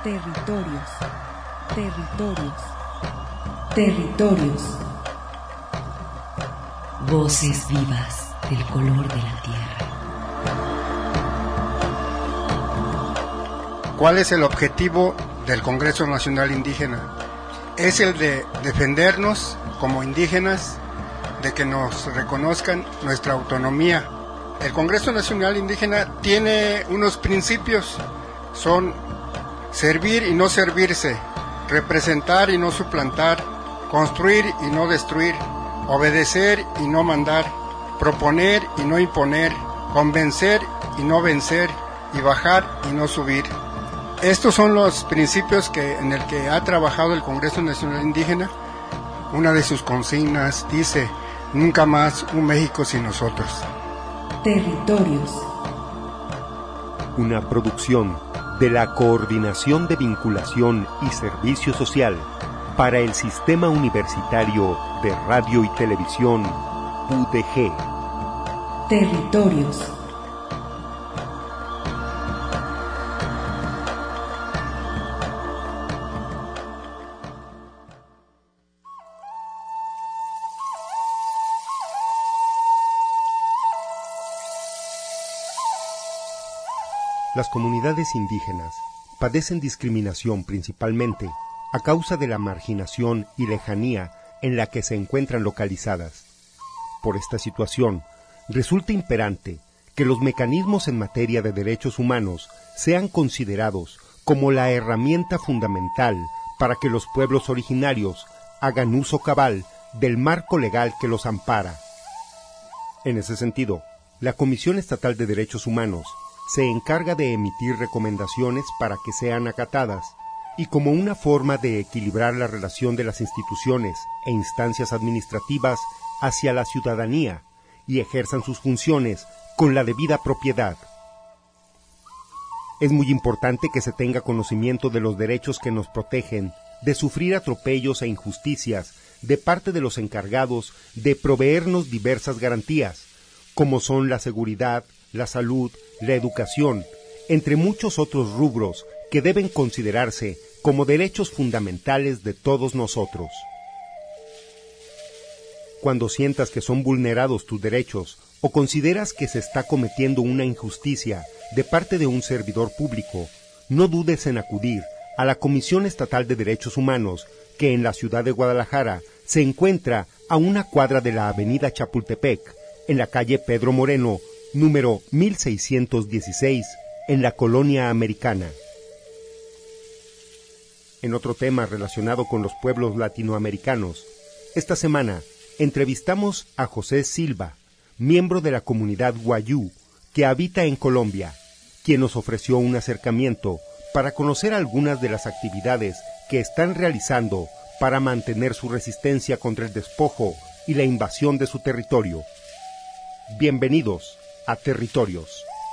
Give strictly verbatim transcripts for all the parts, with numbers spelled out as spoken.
Territorios, territorios, territorios. Voces vivas del color de la tierra. ¿Cuál es el objetivo del Congreso Nacional Indígena? Es el de defendernos como indígenas, de que nos reconozcan nuestra autonomía. El Congreso Nacional Indígena tiene unos principios, son servir y no servirse, representar y no suplantar, construir y no destruir, obedecer y no mandar, proponer y no imponer, convencer y no vencer, y bajar y no subir. Estos son los principios que, en el que ha trabajado el Congreso Nacional Indígena. Una de sus consignas dice: nunca más un México sin nosotros. Territorios. Una producción de la Coordinación de Vinculación y Servicio Social para el Sistema Universitario de Radio y Televisión U D G. Territorios. Las comunidades indígenas padecen discriminación principalmente a causa de la marginación y lejanía en la que se encuentran localizadas. Por esta situación, resulta imperante que los mecanismos en materia de derechos humanos sean considerados como la herramienta fundamental para que los pueblos originarios hagan uso cabal del marco legal que los ampara. En ese sentido, la Comisión Estatal de Derechos Humanos se encarga de emitir recomendaciones para que sean acatadas y como una forma de equilibrar la relación de las instituciones e instancias administrativas hacia la ciudadanía y ejerzan sus funciones con la debida propiedad. Es muy importante que se tenga conocimiento de los derechos que nos protegen de sufrir atropellos e injusticias de parte de los encargados de proveernos diversas garantías, como son la seguridad, la salud, la educación, entre muchos otros rubros que deben considerarse como derechos fundamentales de todos nosotros. Cuando sientas que son vulnerados tus derechos o consideras que se está cometiendo una injusticia de parte de un servidor público, no dudes en acudir a la Comisión Estatal de Derechos Humanos, que en la ciudad de Guadalajara se encuentra a una cuadra de la avenida Chapultepec, en la calle Pedro Moreno, número mil seiscientos dieciséis, en la Colonia Americana. En otro tema relacionado con los pueblos latinoamericanos, esta semana entrevistamos a José Silva, miembro de la comunidad Wayuu, que habita en Colombia, quien nos ofreció un acercamiento para conocer algunas de las actividades que están realizando para mantener su resistencia contra el despojo y la invasión de su territorio. Bienvenidos a Territorios.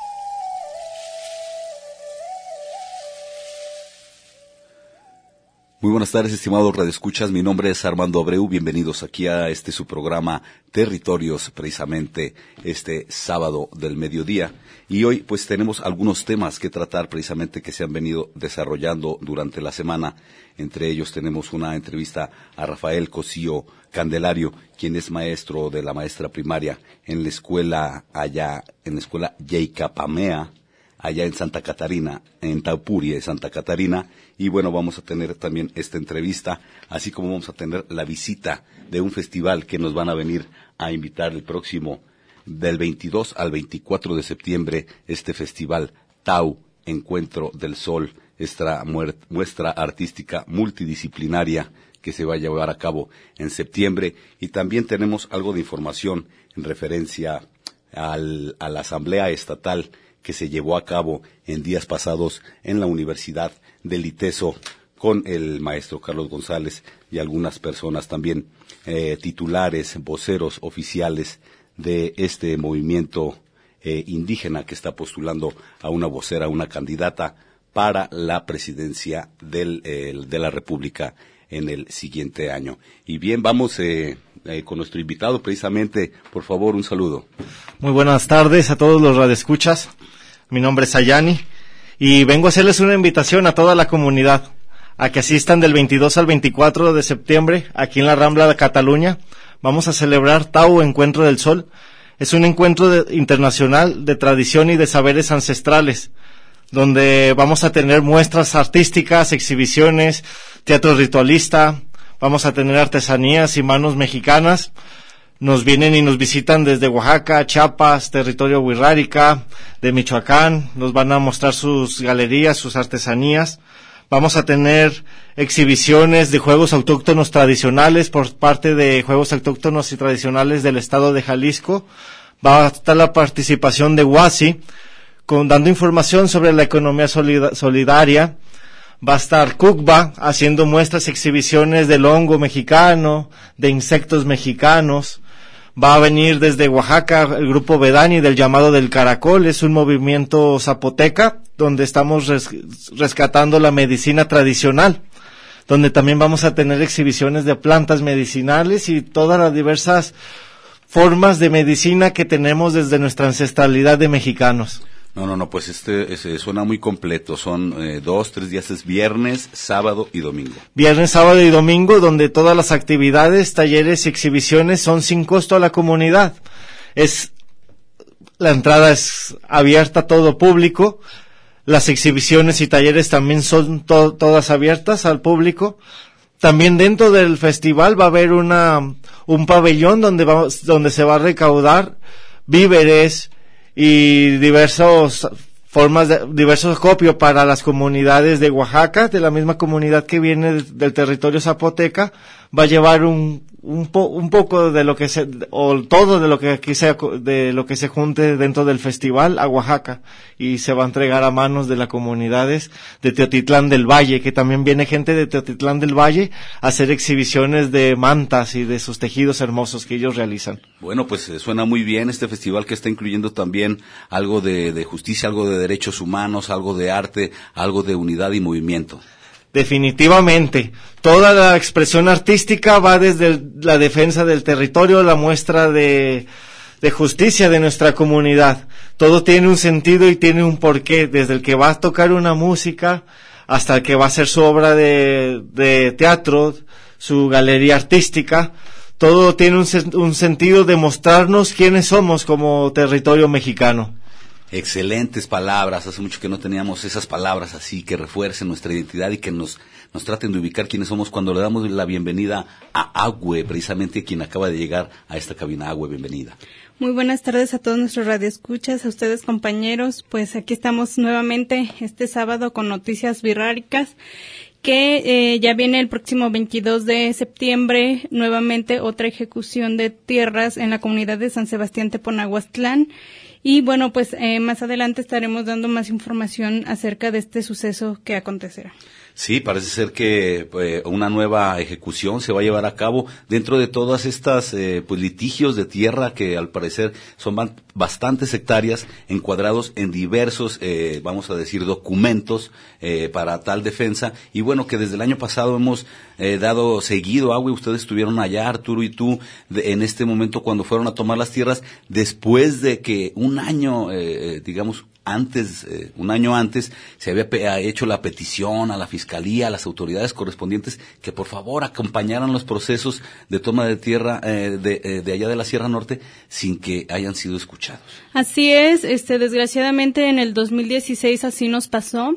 Muy buenas tardes, estimados radioescuchas. Mi nombre es Armando Abreu. Bienvenidos aquí a este su programa Territorios, precisamente este sábado del mediodía. Y hoy pues tenemos algunos temas que tratar precisamente que se han venido desarrollando durante la semana. Entre ellos tenemos una entrevista a Rafael Cosío Candelario, quien es maestro de la maestra primaria en la escuela allá, en la escuela Yeicapamea, allá en Santa Catarina, en Taupurie, Santa Catarina, y bueno, vamos a tener también esta entrevista, así como vamos a tener la visita de un festival que nos van a venir a invitar el próximo, del veintidós al veinticuatro de septiembre, este festival Tau, Encuentro del Sol, esta muestra artística multidisciplinaria que se va a llevar a cabo en septiembre, y también tenemos algo de información en referencia al, a la Asamblea Estatal que se llevó a cabo en días pasados en la Universidad del ITESO con el maestro Carlos González y algunas personas también eh, titulares, voceros oficiales de este movimiento eh, indígena que está postulando a una vocera, una candidata para la presidencia del, eh, de la República en el siguiente año. Y bien, vamos eh, eh, con nuestro invitado precisamente. Por favor, un saludo. Muy buenas tardes a todos los radioescuchas. Mi nombre es Ayani Y vengo a hacerles una invitación a toda la comunidad a que asistan del veintidós al veinticuatro de septiembre aquí en la Rambla de Cataluña. Vamos a celebrar Tau Encuentro del Sol. Es un encuentro de, internacional de tradición y de saberes ancestrales, donde vamos a tener muestras artísticas, exhibiciones, teatro ritualista, vamos a tener artesanías y manos mexicanas. Nos vienen y nos visitan desde Oaxaca, Chiapas, territorio wixárika, de Michoacán, nos van a mostrar sus galerías, sus artesanías. Vamos a tener exhibiciones de juegos autóctonos tradicionales por parte de Juegos Autóctonos y Tradicionales del Estado de Jalisco. Va a estar la participación de Huasi, con, dando información sobre la economía solida, solidaria. Va a estar Cucba haciendo muestras y exhibiciones del hongo mexicano, de insectos mexicanos. Va a venir desde Oaxaca el grupo Vedani del llamado del Caracol, es un movimiento zapoteca donde estamos res, rescatando la medicina tradicional, donde también vamos a tener exhibiciones de plantas medicinales y todas las diversas formas de medicina que tenemos desde nuestra ancestralidad de mexicanos. No, no, no, pues este, este suena muy completo. Son eh, dos, tres días, es viernes, sábado y domingo. Viernes, sábado y domingo, donde todas las actividades, talleres y exhibiciones son sin costo a la comunidad. Es, la entrada es abierta a todo público. Las exhibiciones y talleres también son to- todas abiertas al público. También dentro del festival va a haber una, un pabellón donde va, donde se va a recaudar víveres y diversos formas de, diversos copios para las comunidades de Oaxaca, de la misma comunidad que viene del, del territorio zapoteca. Va a llevar un un, po, un poco de lo que se, o todo de lo que aquí sea, de lo que se junte dentro del festival a Oaxaca, y se va a entregar a manos de las comunidades de Teotitlán del Valle, que también viene gente de Teotitlán del Valle a hacer exhibiciones de mantas y de sus tejidos hermosos que ellos realizan. Bueno, pues eh, suena muy bien este festival, que está incluyendo también algo de, de justicia, algo de derechos humanos, algo de arte, algo de unidad y movimiento. Definitivamente, toda la expresión artística va desde el, la defensa del territorio, la muestra de, de justicia de nuestra comunidad. Todo tiene un sentido y tiene un porqué, desde el que va a tocar una música hasta el que va a hacer su obra de, de teatro, su galería artística. Todo tiene un, un sentido de mostrarnos quiénes somos como territorio mexicano. Excelentes palabras, hace mucho que no teníamos esas palabras así que refuercen nuestra identidad y que nos, nos traten de ubicar quiénes somos cuando le damos la bienvenida a Agüe, precisamente quien acaba de llegar a esta cabina. Agüe, bienvenida. Muy buenas tardes a todos nuestros radioescuchas, a ustedes compañeros. Pues aquí estamos nuevamente este sábado con noticias wixárikas, que eh, ya viene el próximo veintidós de septiembre, nuevamente otra ejecución de tierras en la comunidad de San Sebastián Teponahuastlán. Y bueno, pues eh, más adelante estaremos dando más información acerca de este suceso que acontecerá. Sí, parece ser que eh, una nueva ejecución se va a llevar a cabo dentro de todas estas eh, pues litigios de tierra que al parecer son ban- bastantes hectáreas encuadrados en diversos, eh, vamos a decir, documentos eh, para tal defensa. Y bueno, que desde el año pasado hemos eh, dado seguido agua. Ustedes estuvieron allá, Arturo y tú, de, en este momento cuando fueron a tomar las tierras, después de que un año, eh, digamos, antes, eh, un año antes, se había pe- hecho la petición a la Fiscalía, a las autoridades correspondientes, que por favor acompañaran los procesos de toma de tierra eh, de, eh, de allá de la Sierra Norte sin que hayan sido escuchados. Así es, este, desgraciadamente en el dos mil dieciséis así nos pasó,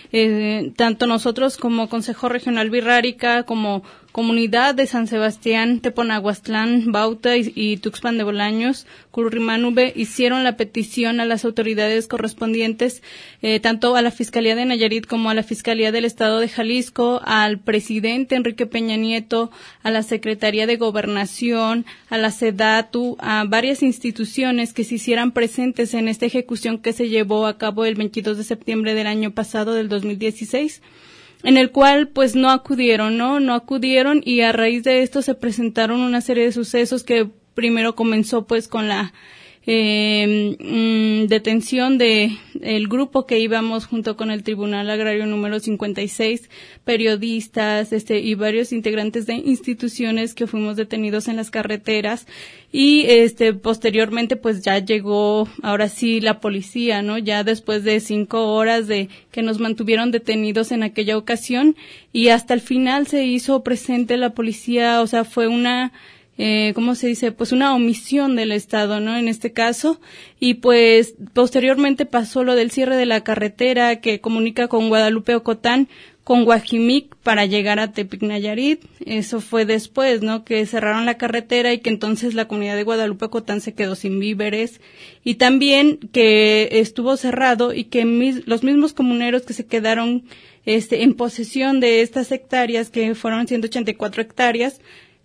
eh, tanto nosotros como Consejo Regional Wixárika, como Comunidad de San Sebastián, Teponahuastlán, Bauta y, y Tuxpan de Bolaños, Currimanube, hicieron la petición a las autoridades correspondientes, eh, tanto a la Fiscalía de Nayarit como a la Fiscalía del Estado de Jalisco, al presidente Enrique Peña Nieto, a la Secretaría de Gobernación, a la SEDATU, a varias instituciones que se hicieran presentes en esta ejecución que se llevó a cabo el veintidós de septiembre del año pasado, del dos mil dieciséis. En el cual pues no acudieron, ¿no? No acudieron, y a raíz de esto se presentaron una serie de sucesos que primero comenzó pues con la eh, mm, detención de el grupo que íbamos junto con el Tribunal Agrario número cincuenta y seis, periodistas, este, y varios integrantes de instituciones que fuimos detenidos en las carreteras. Y este posteriormente pues ya llegó ahora sí la policía, ¿no? Ya después de cinco horas de que nos mantuvieron detenidos en aquella ocasión, y hasta el final se hizo presente la policía, o sea, fue una eh, ¿cómo se dice? Pues una omisión del Estado, ¿no? En este caso, y pues posteriormente pasó lo del cierre de la carretera que comunica con Guadalupe Ocotán con Guajimic para llegar a Tepic Nayarit. Eso fue después, ¿no? Que cerraron la carretera y que entonces la comunidad de Guadalupe Ocotán se quedó sin víveres, y también que estuvo cerrado y que mis, los mismos comuneros que se quedaron este en posesión de estas hectáreas, que fueron ciento ochenta y cuatro hectáreas,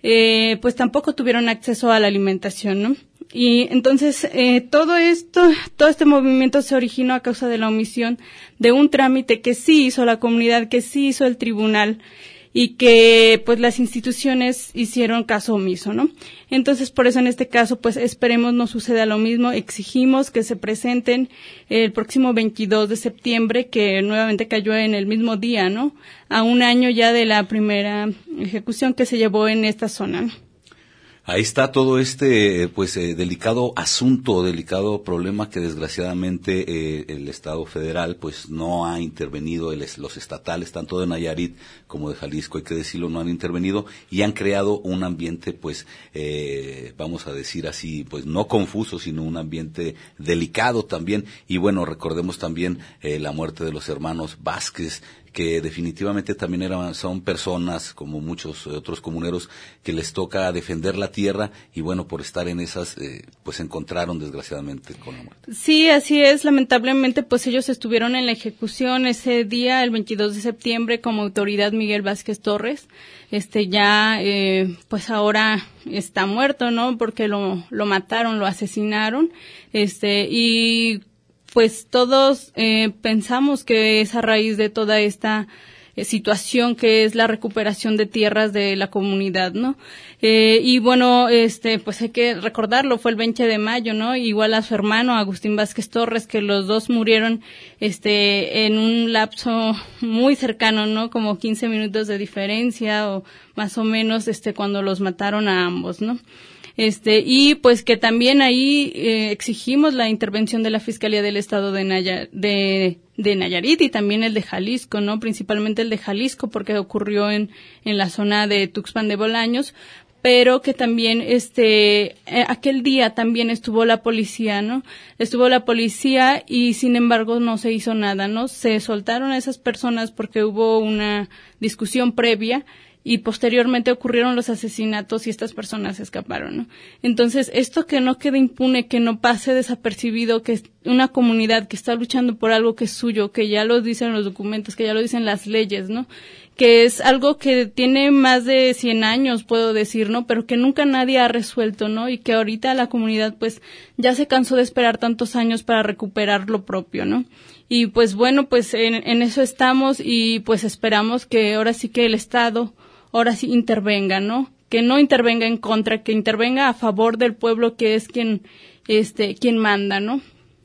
eh, pues tampoco tuvieron acceso a la alimentación, ¿no? Y entonces eh, todo esto, todo este movimiento se originó a causa de la omisión de un trámite que sí hizo la comunidad, que sí hizo el tribunal, y que pues las instituciones hicieron caso omiso, ¿no? Entonces, por eso en este caso, pues esperemos no suceda lo mismo. Exigimos que se presenten el próximo veintidós de septiembre, que nuevamente cayó en el mismo día, ¿no? A un año ya de la primera ejecución que se llevó en esta zona, ¿no? Ahí está todo este pues eh, delicado asunto, delicado problema que desgraciadamente eh, el Estado federal pues no ha intervenido, el, los estatales tanto de Nayarit como de Jalisco, hay que decirlo, no han intervenido y han creado un ambiente pues eh, vamos a decir así, pues no confuso, sino un ambiente delicado también. Y bueno, recordemos también eh, la muerte de los hermanos Vázquez, que definitivamente también eran, son personas, como muchos otros comuneros, que les toca defender la tierra, y bueno, por estar en esas, eh, pues se encontraron desgraciadamente con la muerte. Sí, así es, lamentablemente, pues ellos estuvieron en la ejecución ese día, el veintidós de septiembre, como autoridad Miguel Vázquez Torres, este ya, eh, pues ahora está muerto, ¿no? Porque lo, lo mataron, lo asesinaron, este, y pues todos eh, pensamos que es a raíz de toda esta eh, situación que es la recuperación de tierras de la comunidad, ¿no? Eh, y bueno, este, pues hay que recordarlo, fue el veinte de mayo, ¿no? Igual a su hermano Agustín Vázquez Torres, que los dos murieron, este, en un lapso muy cercano, ¿no? Como quince minutos de diferencia o más o menos, este, cuando los mataron a ambos, ¿no? Este, y pues que también ahí eh, exigimos la intervención de la Fiscalía del Estado de, Naya, de, de Nayarit y también el de Jalisco, ¿no? Principalmente el de Jalisco, porque ocurrió en, en la zona de Tuxpan de Bolaños, pero que también este eh, aquel día también estuvo la policía, ¿no? Estuvo la policía y sin embargo no se hizo nada, ¿no? Se soltaron a esas personas porque hubo una discusión previa y posteriormente ocurrieron los asesinatos y estas personas escaparon, ¿no? Entonces, esto que no quede impune, que no pase desapercibido, que una comunidad que está luchando por algo que es suyo, que ya lo dicen los documentos, que ya lo dicen las leyes, ¿no? Que es algo que tiene más de cien años, puedo decir, ¿no? Pero que nunca nadie ha resuelto, ¿no? Y que ahorita la comunidad, pues, ya se cansó de esperar tantos años para recuperar lo propio, ¿no? Y pues bueno, pues en, en eso estamos y pues esperamos que ahora sí que el Estado ahora sí intervenga, ¿no? Que no intervenga en contra, que intervenga a favor del pueblo, que es quien, este, quien manda, ¿no?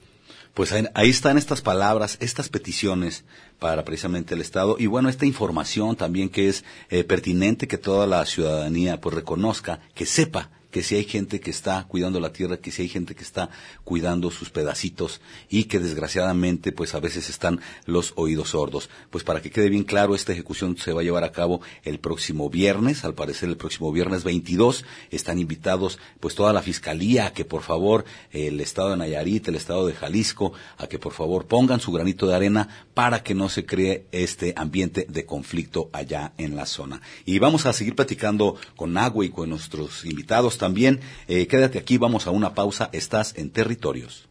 Pues ahí, ahí están estas palabras, estas peticiones para precisamente el Estado, y bueno, esta información también que es eh, pertinente que toda la ciudadanía pues reconozca, que sepa que si hay gente que está cuidando la tierra, que si hay gente que está cuidando sus pedacitos y que desgraciadamente pues a veces están los oídos sordos. Pues para que quede bien claro, esta ejecución se va a llevar a cabo el próximo viernes, al parecer el próximo viernes veintidós, están invitados pues toda la Fiscalía a que por favor el Estado de Nayarit, el Estado de Jalisco, a que por favor pongan su granito de arena para que no se cree este ambiente de conflicto allá en la zona. Y vamos a seguir platicando con Agua y con nuestros invitados también. Eh, quédate aquí, vamos a una pausa, estás en Territorios.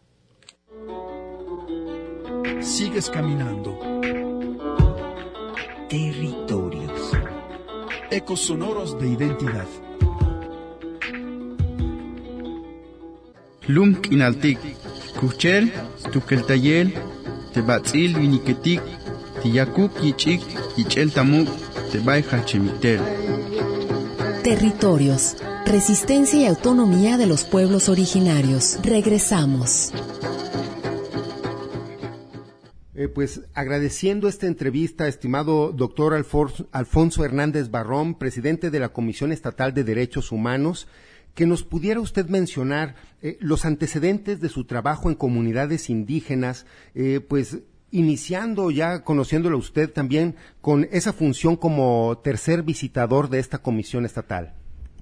Sigues caminando. Territorios. Ecos sonoros de identidad. Lum Kinaltik, Kuchel, Tukeltayel, Tebatzil Viniketik, Tiyakuk Yichik, Yichel Tamuk, Tebay Hachemitel. Territorios. Resistencia y autonomía de los pueblos originarios. Regresamos. Eh, pues agradeciendo esta entrevista, estimado doctor Alfonso, Alfonso Hernández Barrón, presidente de la Comisión Estatal de Derechos Humanos, que nos pudiera usted mencionar eh, los antecedentes de su trabajo en comunidades indígenas, eh, pues iniciando ya, conociéndolo usted también, con esa función como tercer visitador de esta Comisión Estatal.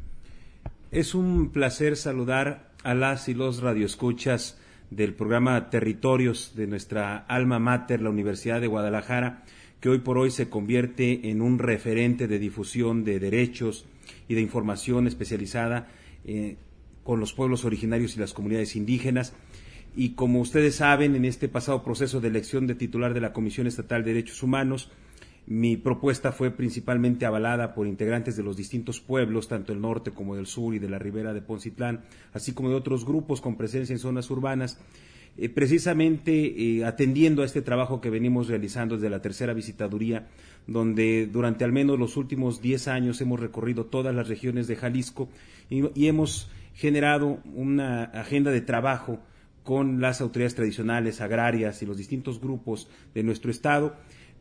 Es un placer saludar a las y los radioescuchas del programa Territorios de nuestra alma mater, la Universidad de Guadalajara, que hoy por hoy se convierte en un referente de difusión de derechos y de información especializada eh, con los pueblos originarios y las comunidades indígenas. Y como ustedes saben, en este pasado proceso de elección de titular de la Comisión Estatal de Derechos Humanos, mi propuesta fue principalmente avalada por integrantes de los distintos pueblos, tanto del norte como del sur y de la ribera de Poncitlán, así como de otros grupos con presencia en zonas urbanas, eh, precisamente eh, atendiendo a este trabajo que venimos realizando desde la tercera visitaduría, donde durante al menos los últimos diez años hemos recorrido todas las regiones de Jalisco y, y hemos generado una agenda de trabajo con las autoridades tradicionales, agrarias y los distintos grupos de nuestro estado,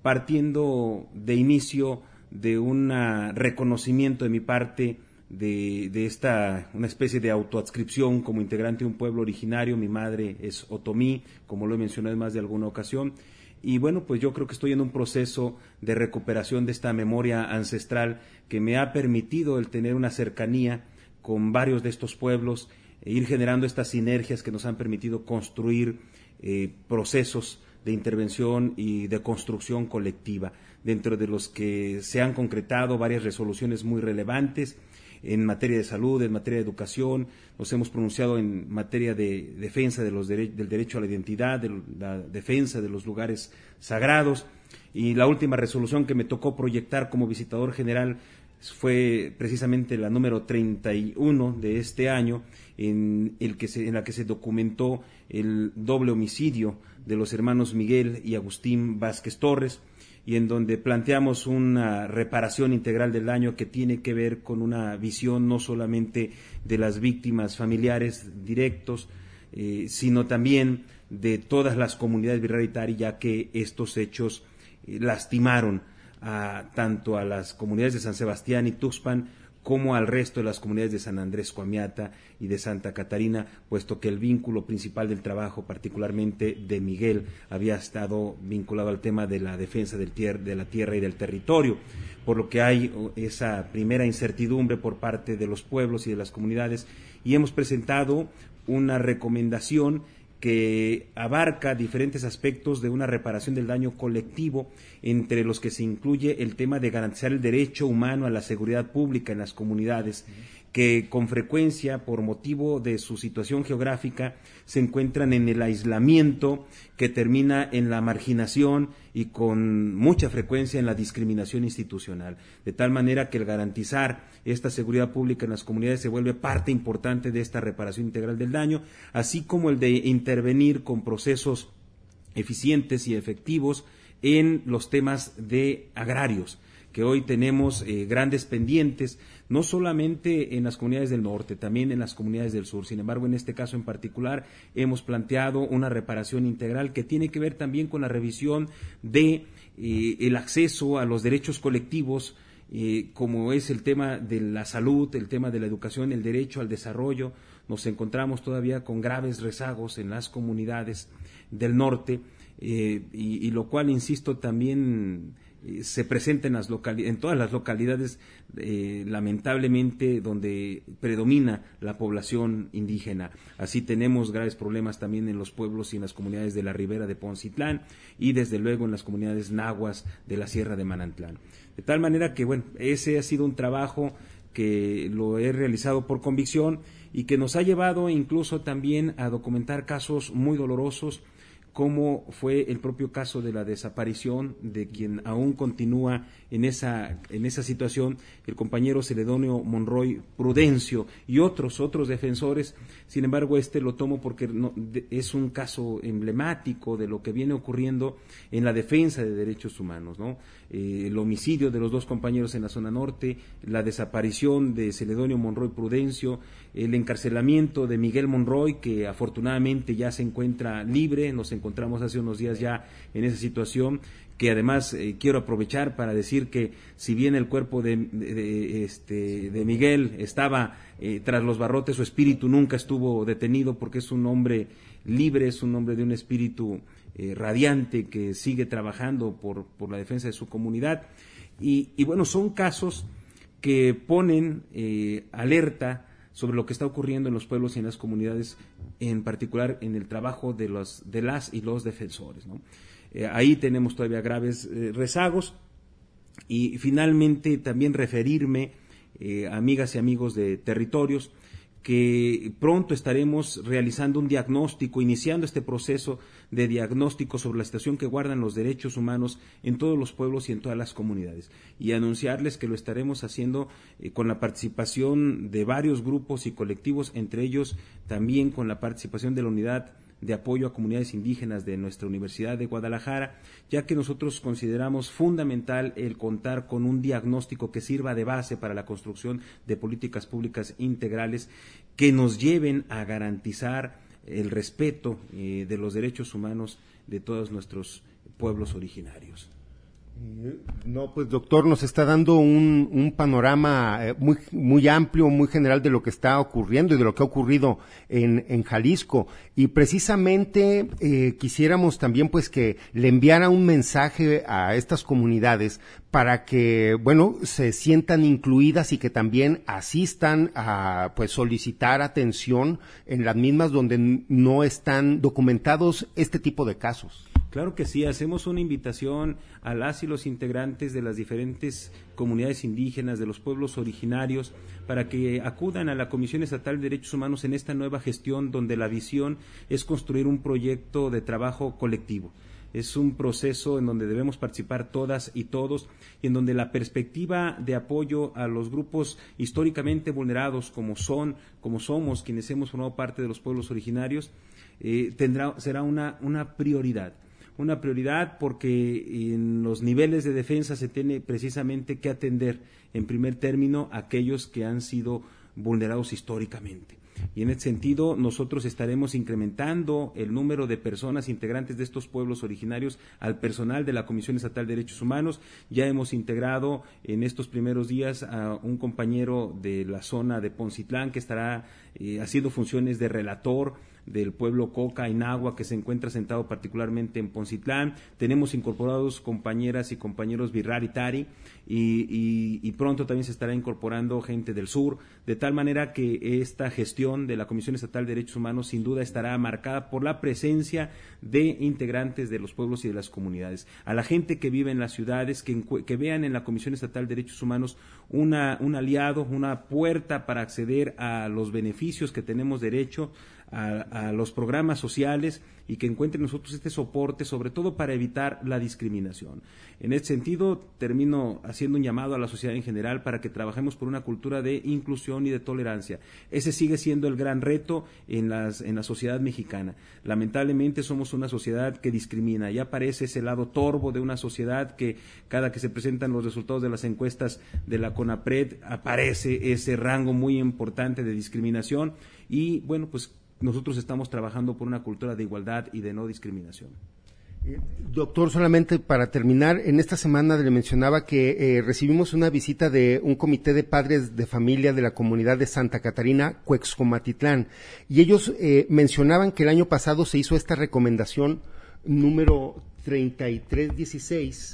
partiendo de inicio de un reconocimiento de mi parte de, de esta, una especie de autoadscripción como integrante de un pueblo originario. Mi madre es otomí, como lo he mencionado en más de alguna ocasión, y bueno, pues yo creo que estoy en un proceso de recuperación de esta memoria ancestral que me ha permitido el tener una cercanía con varios de estos pueblos e ir generando estas sinergias que nos han permitido construir eh, procesos de intervención y de construcción colectiva, dentro de los que se han concretado varias resoluciones muy relevantes en materia de salud, en materia de educación. Nos hemos pronunciado en materia de defensa de los dere- del derecho a la identidad, de la defensa de los lugares sagrados, y la última resolución que me tocó proyectar como visitador general fue precisamente la número treinta y uno de este año, en, el que se, en la que se documentó el doble homicidio de los hermanos Miguel y Agustín Vázquez Torres, y en donde planteamos una reparación integral del daño que tiene que ver con una visión no solamente de las víctimas familiares directos, eh, sino también de todas las comunidades virreitari, ya que estos hechos eh, lastimaron a, tanto a las comunidades de San Sebastián y Tuxpan como al resto de las comunidades de San Andrés Coamiata y de Santa Catarina, puesto que el vínculo principal del trabajo, particularmente de Miguel, había estado vinculado al tema de la defensa del tier, de la tierra y del territorio, por lo que hay esa primera incertidumbre por parte de los pueblos y de las comunidades, y hemos presentado una recomendación que abarca diferentes aspectos de una reparación del daño colectivo, entre los que se incluye el tema de garantizar el derecho humano a la seguridad pública en las comunidades, que con frecuencia, por motivo de su situación geográfica, se encuentran en el aislamiento, que termina en la marginación y con mucha frecuencia en la discriminación institucional, de tal manera que el garantizar esta seguridad pública en las comunidades se vuelve parte importante de esta reparación integral del daño, así como el de intervenir con procesos eficientes y efectivos en los temas de agrarios, que hoy tenemos eh, grandes pendientes, no solamente en las comunidades del norte, también en las comunidades del sur. Sin embargo, en este caso en particular, hemos planteado una reparación integral que tiene que ver también con la revisión de eh, el acceso a los derechos colectivos, eh, como es el tema de la salud, el tema de la educación, el derecho al desarrollo. Nos encontramos todavía con graves rezagos en las comunidades del norte, eh, y, y lo cual, insisto, también se presenta en, las locali- en todas las localidades, eh, lamentablemente, donde predomina la población indígena. Así tenemos graves problemas también en los pueblos y en las comunidades de la ribera de Poncitlán, y desde luego en las comunidades nahuas de la Sierra de Manantlán. De tal manera que, bueno, ese ha sido un trabajo que lo he realizado por convicción y que nos ha llevado incluso también a documentar casos muy dolorosos, como fue el propio caso de la desaparición de quien aún continúa en esa en esa situación, el compañero Celedonio Monroy Prudencio y otros otros defensores. Sin embargo, este lo tomo porque no, de, es un caso emblemático de lo que viene ocurriendo en la defensa de derechos humanos, ¿no? Eh, el homicidio de los dos compañeros en la zona norte, la desaparición de Celedonio Monroy Prudencio, el encarcelamiento de Miguel Monroy, que afortunadamente ya se encuentra libre. Nos encontramos hace unos días ya en esa situación, que además eh, quiero aprovechar para decir que si bien el cuerpo de, de, de, este, de Miguel estaba eh, tras los barrotes, su espíritu nunca estuvo detenido, porque es un hombre libre, es un hombre de un espíritu eh, radiante que sigue trabajando por, por la defensa de su comunidad. Y, y bueno, son casos que ponen eh, alerta sobre lo que está ocurriendo en los pueblos y en las comunidades, en particular en el trabajo de, los, de las y los defensores, ¿no? Eh, ahí tenemos todavía graves eh, rezagos. Y finalmente también referirme, eh, amigas y amigos de Territorios, que pronto estaremos realizando un diagnóstico, iniciando este proceso de diagnóstico sobre la situación que guardan los derechos humanos en todos los pueblos y en todas las comunidades, y anunciarles que lo estaremos haciendo eh, con la participación de varios grupos y colectivos, entre ellos también con la participación de la Unidad de Apoyo a Comunidades Indígenas de nuestra Universidad de Guadalajara, ya que nosotros consideramos fundamental el contar con un diagnóstico que sirva de base para la construcción de políticas públicas integrales que nos lleven a garantizar el respeto eh, de los derechos humanos de todos nuestros pueblos originarios. No, pues doctor, nos está dando un, un panorama eh, muy muy amplio, muy general de lo que está ocurriendo y de lo que ha ocurrido en, en Jalisco. Y precisamente eh, quisiéramos también pues que le enviara un mensaje a estas comunidades para que, bueno, se sientan incluidas y que también asistan a pues solicitar atención en las mismas donde no están documentados este tipo de casos. Claro que sí, hacemos una invitación a las y los integrantes de las diferentes comunidades indígenas, de los pueblos originarios, para que acudan a la Comisión Estatal de Derechos Humanos en esta nueva gestión, donde la visión es construir un proyecto de trabajo colectivo. Es un proceso en donde debemos participar todas y todos, y en donde la perspectiva de apoyo a los grupos históricamente vulnerados, como son, como somos quienes hemos formado parte de los pueblos originarios, eh, tendrá, será una, una prioridad. Una prioridad porque en los niveles de defensa se tiene precisamente que atender en primer término a aquellos que han sido vulnerados históricamente. Y en ese sentido nosotros estaremos incrementando el número de personas integrantes de estos pueblos originarios al personal de la Comisión Estatal de Derechos Humanos. Ya hemos integrado en estos primeros días a un compañero de la zona de Poncitlán que estará eh, haciendo funciones de relator del pueblo Coca y Nahua, que se encuentra sentado particularmente en Poncitlán. Tenemos incorporados compañeras y compañeros Birrar y Tari, y, y, y pronto también se estará incorporando gente del sur, de tal manera que esta gestión de la Comisión Estatal de Derechos Humanos sin duda estará marcada por la presencia de integrantes de los pueblos y de las comunidades. A la gente que vive en las ciudades, que, que vean en la Comisión Estatal de Derechos Humanos una, un aliado, una puerta para acceder a los beneficios que tenemos derecho, A, a los programas sociales, y que encuentren nosotros este soporte, sobre todo para evitar la discriminación. En este sentido, termino haciendo un llamado a la sociedad en general para que trabajemos por una cultura de inclusión y de tolerancia. Ese sigue siendo el gran reto en, las, en la sociedad mexicana. Lamentablemente somos una sociedad que discrimina. Ya aparece ese lado torvo de una sociedad que cada que se presentan los resultados de las encuestas de la CONAPRED aparece ese rango muy importante de discriminación, y bueno, pues nosotros estamos trabajando por una cultura de igualdad y de no discriminación. Doctor, solamente para terminar, en esta semana le mencionaba que eh, recibimos una visita de un comité de padres de familia de la comunidad de Santa Catarina, Cuexcomatitlán, y ellos eh, mencionaban que el año pasado se hizo esta recomendación número treinta y tres dieciséis,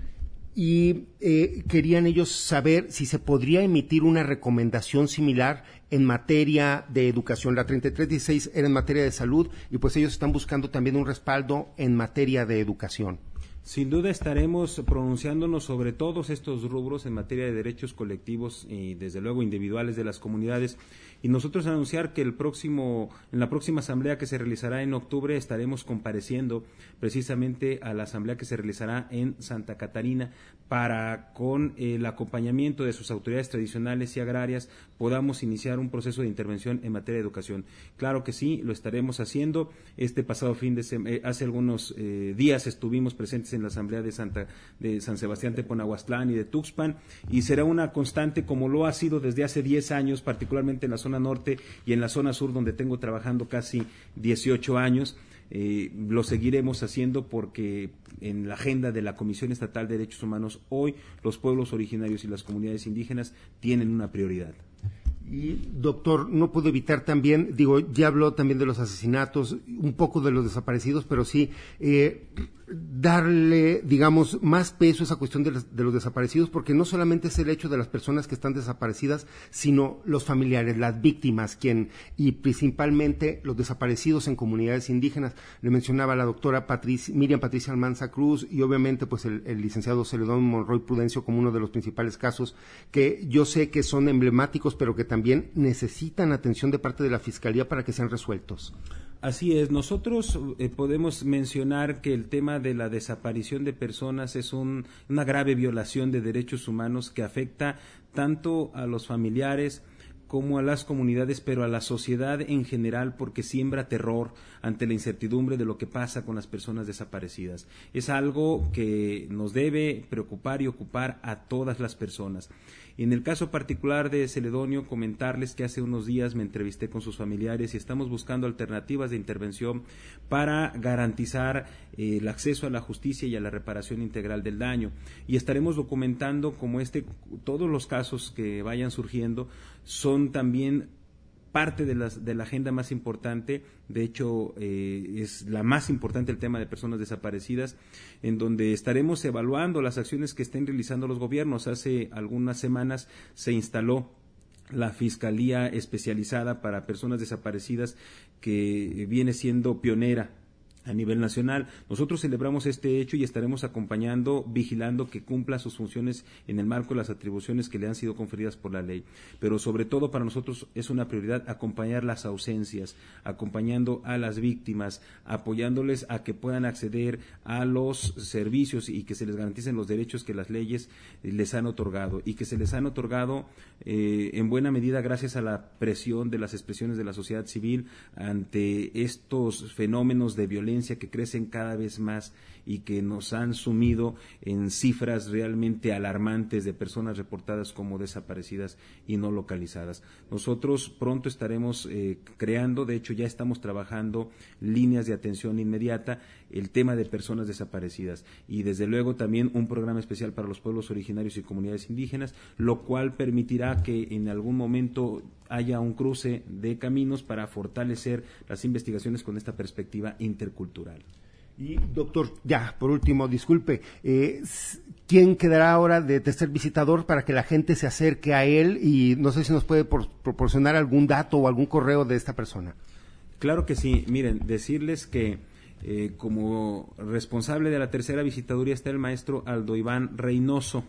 y eh, querían ellos saber si se podría emitir una recomendación similar en materia de educación. La treinta y tres dieciséis era en materia de salud, y pues ellos están buscando también un respaldo en materia de educación. Sin duda estaremos pronunciándonos sobre todos estos rubros en materia de derechos colectivos y desde luego individuales de las comunidades, y nosotros anunciar que el próximo en la próxima asamblea que se realizará en octubre estaremos compareciendo precisamente a la asamblea que se realizará en Santa Catarina para, con el acompañamiento de sus autoridades tradicionales y agrarias, podamos iniciar un proceso de intervención en materia de educación. Claro que sí, lo estaremos haciendo. Este pasado fin de semana, eh, hace algunos eh, días estuvimos presentes en la asamblea de Santa de San Sebastián Teponahuastlán y de Tuxpan, y será una constante como lo ha sido desde hace diez años, particularmente en la zona norte y en la zona sur, donde tengo trabajando casi dieciocho años. Eh, lo seguiremos haciendo porque en la agenda de la Comisión Estatal de Derechos Humanos hoy los pueblos originarios y las comunidades indígenas tienen una prioridad. Y, doctor, no puedo evitar también, digo, ya habló también de los asesinatos, un poco de los desaparecidos, pero sí, eh, darle, digamos, más peso a esa cuestión de los, de los desaparecidos, porque no solamente es el hecho de las personas que están desaparecidas, sino los familiares, las víctimas, quien, y principalmente los desaparecidos en comunidades indígenas. Le mencionaba la doctora Patricia, Miriam Patricia Almanza Cruz, y obviamente pues el, el licenciado Celedón Monroy Prudencio como uno de los principales casos, que yo sé que son emblemáticos, pero que también también necesitan atención de parte de la Fiscalía para que sean resueltos. Así es, nosotros eh, podemos mencionar que el tema de la desaparición de personas es un, una grave violación de derechos humanos que afecta tanto a los familiares como a las comunidades, pero a la sociedad en general, porque siembra terror ante la incertidumbre de lo que pasa con las personas desaparecidas. Es algo que nos debe preocupar y ocupar a todas las personas. En el caso particular de Celedonio, comentarles que hace unos días me entrevisté con sus familiares y estamos buscando alternativas de intervención para garantizar eh, el acceso a la justicia y a la reparación integral del daño. Y estaremos documentando como este, todos los casos que vayan surgiendo son también parte de, las, de la agenda más importante. De hecho, eh, es la más importante el tema de personas desaparecidas, en donde estaremos evaluando las acciones que estén realizando los gobiernos. Hace algunas semanas se instaló la Fiscalía Especializada para Personas Desaparecidas, que viene siendo pionera a nivel nacional. Nosotros celebramos este hecho y estaremos acompañando, vigilando que cumpla sus funciones en el marco de las atribuciones que le han sido conferidas por la ley. Pero sobre todo para nosotros es una prioridad acompañar las ausencias, acompañando a las víctimas, apoyándoles a que puedan acceder a los servicios y que se les garanticen los derechos que las leyes les han otorgado y que se les han otorgado eh, en buena medida gracias a la presión de las expresiones de la sociedad civil ante estos fenómenos de violencia que crecen cada vez más y que nos han sumido en cifras realmente alarmantes de personas reportadas como desaparecidas y no localizadas. Nosotros pronto estaremos eh, creando, de hecho ya estamos trabajando líneas de atención inmediata, el tema de personas desaparecidas y desde luego también un programa especial para los pueblos originarios y comunidades indígenas, lo cual permitirá que en algún momento haya un cruce de caminos para fortalecer las investigaciones con esta perspectiva intercultural. Y doctor, ya, por último, disculpe, eh, ¿quién quedará ahora de tercer visitador para que la gente se acerque a él? Y no sé si nos puede por, proporcionar algún dato o algún correo de esta persona. Claro que sí, miren, decirles que eh, como responsable de la tercera visitaduría está el maestro Aldo Iván Reynoso.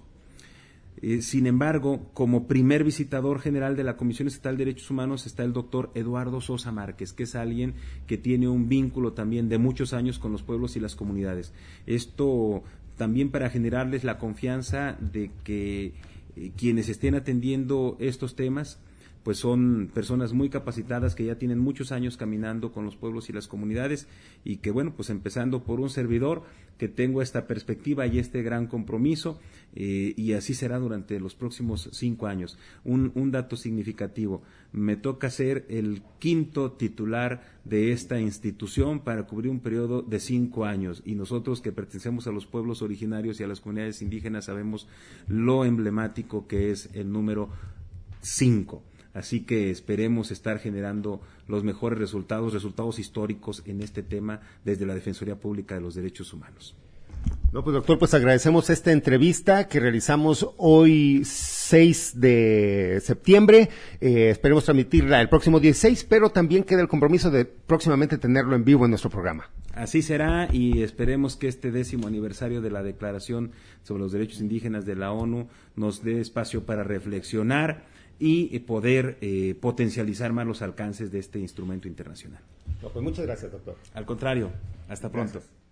Eh, sin embargo, como primer visitador general de la Comisión Estatal de Derechos Humanos está el doctor Eduardo Sosa Márquez, que es alguien que tiene un vínculo también de muchos años con los pueblos y las comunidades. Esto también para generarles la confianza de que eh, quienes estén atendiendo estos temas pues son personas muy capacitadas que ya tienen muchos años caminando con los pueblos y las comunidades y que bueno, pues empezando por un servidor que tengo esta perspectiva y este gran compromiso eh, y así será durante los próximos cinco años. Un, un dato significativo, me toca ser el quinto titular de esta institución para cubrir un periodo de cinco años y nosotros que pertenecemos a los pueblos originarios y a las comunidades indígenas sabemos lo emblemático que es el número cinco. Así que esperemos estar generando los mejores resultados, resultados históricos en este tema desde la Defensoría Pública de los Derechos Humanos. No, pues doctor, pues agradecemos esta entrevista que realizamos hoy seis de septiembre, eh, esperemos transmitirla el próximo dieciséis, pero también queda el compromiso de próximamente tenerlo en vivo en nuestro programa. Así será, y esperemos que este décimo aniversario de la Declaración sobre los Derechos Indígenas de la ONU nos dé espacio para reflexionar y poder eh, potencializar más los alcances de este instrumento internacional. No, pues muchas gracias, doctor. Al contrario, hasta pronto. Gracias.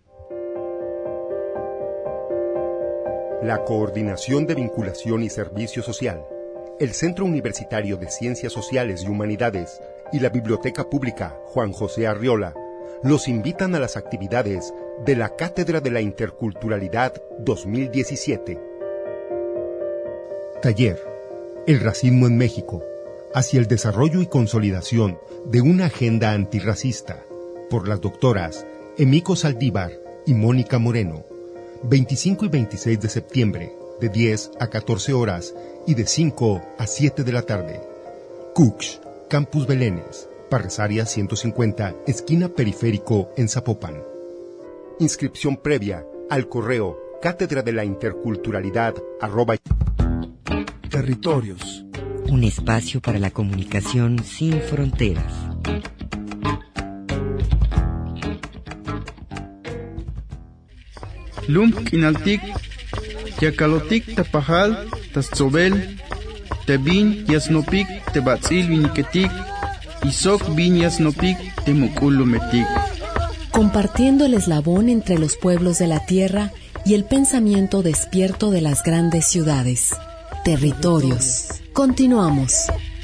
La Coordinación de Vinculación y Servicio Social, el Centro Universitario de Ciencias Sociales y Humanidades y la Biblioteca Pública Juan José Arriola los invitan a las actividades de la Cátedra de la Interculturalidad dos mil diecisiete. Taller: El racismo en México, hacia el desarrollo y consolidación de una agenda antirracista, por las doctoras Emiko Saldívar y Mónica Moreno, veinticinco y veintiséis de septiembre, de diez a catorce horas y de cinco a siete de la tarde. Cux, Campus Belénes, Parresaria ciento cincuenta, esquina Periférico, en Zapopan. Inscripción previa al correo cátedra de la interculturalidad arroba. Territorios. Un espacio para la comunicación sin fronteras. Lump Kinaltik, Yakalotik Tapajal, Tazobel, Tebin Yasnopik, Tebatzil Viniketik, Isok Bin Yasnopik, Temukulumetik. Compartiendo el eslabón entre los pueblos de la tierra y el pensamiento despierto de las grandes ciudades. Territorios. Continuamos.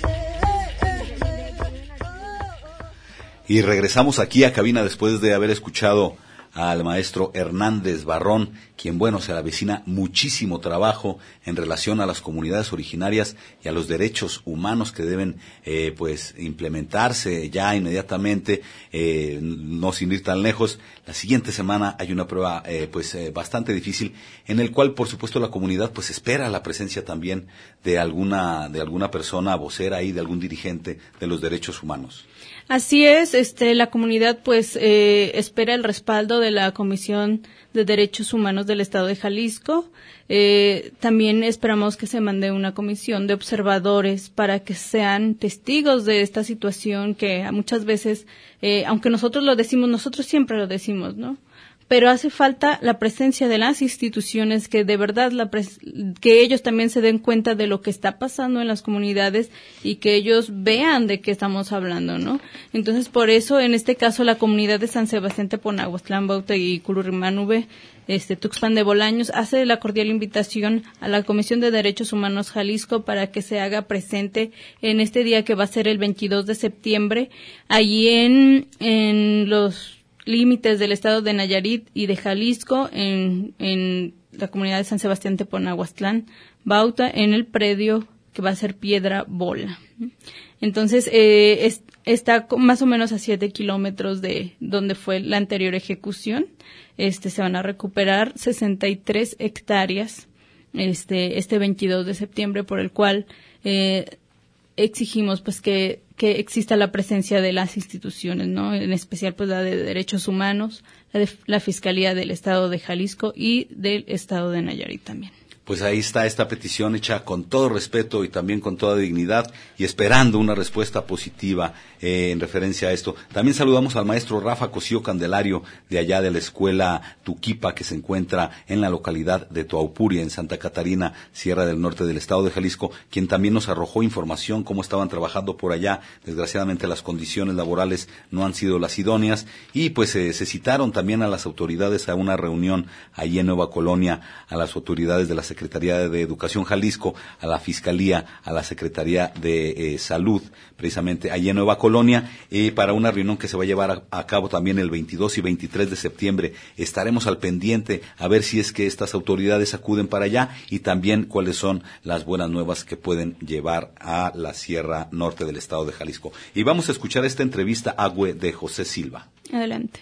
Y regresamos aquí a cabina después de haber escuchado al maestro Hernández Barrón, quien, bueno, se avecina muchísimo trabajo en relación a las comunidades originarias y a los derechos humanos que deben, eh, pues, implementarse ya inmediatamente, eh, no sin ir tan lejos. La siguiente semana hay una prueba, eh, pues, eh, bastante difícil, en el cual, por supuesto, la comunidad, pues, espera la presencia también de alguna, de alguna persona vocera ahí, de algún dirigente de los derechos humanos. Así es, este, la comunidad pues eh, espera el respaldo de la Comisión de Derechos Humanos del Estado de Jalisco. Eh, también esperamos que se mande una comisión de observadores para que sean testigos de esta situación que muchas veces, eh, aunque nosotros lo decimos, nosotros siempre lo decimos, ¿no? Pero hace falta la presencia de las instituciones, que de verdad la pres- que ellos también se den cuenta de lo que está pasando en las comunidades y que ellos vean de qué estamos hablando, ¿no? Entonces, por eso, en este caso, la comunidad de San Sebastián Teponahuatlán, Bautegui y Cururimanube, este, Tuxpan de Bolaños, hace la cordial invitación a la Comisión de Derechos Humanos Jalisco para que se haga presente en este día que va a ser el veintidós de septiembre, allí en, en los límites del estado de Nayarit y de Jalisco, en, en la comunidad de San Sebastián Teponahuatlán, Bauta, en el predio que va a ser Piedra Bola. Entonces, eh, es, está más o menos a siete kilómetros de donde fue la anterior ejecución. Este, se van a recuperar sesenta y tres hectáreas, este, este veintidós de septiembre, por el cual, eh, exigimos pues que que exista la presencia de las instituciones, ¿no? En especial pues la de Derechos Humanos, la de la Fiscalía del Estado de Jalisco y del Estado de Nayarit también. Pues ahí está esta petición hecha con todo respeto y también con toda dignidad y esperando una respuesta positiva eh, en referencia a esto. También saludamos al maestro Rafa Cosío Candelario de allá de la escuela Tuquipa, que se encuentra en la localidad de Toaupuria, en Santa Catarina, Sierra del Norte del estado de Jalisco, quien también nos arrojó información cómo estaban trabajando por allá. Desgraciadamente las condiciones laborales no han sido las idóneas y pues eh, se citaron también a las autoridades a una reunión allí en Nueva Colonia, a las autoridades de la Secretaría de Educación Jalisco, a la Fiscalía, a la Secretaría de eh, Salud, precisamente allí en Nueva Colonia, eh, para una reunión que se va a llevar a, a cabo también el veintidós y veintitrés de septiembre. Estaremos al pendiente a ver si es que estas autoridades acuden para allá y también cuáles son las buenas nuevas que pueden llevar a la Sierra Norte del estado de Jalisco. Y vamos a escuchar esta entrevista Agüe de José Silva. Adelante.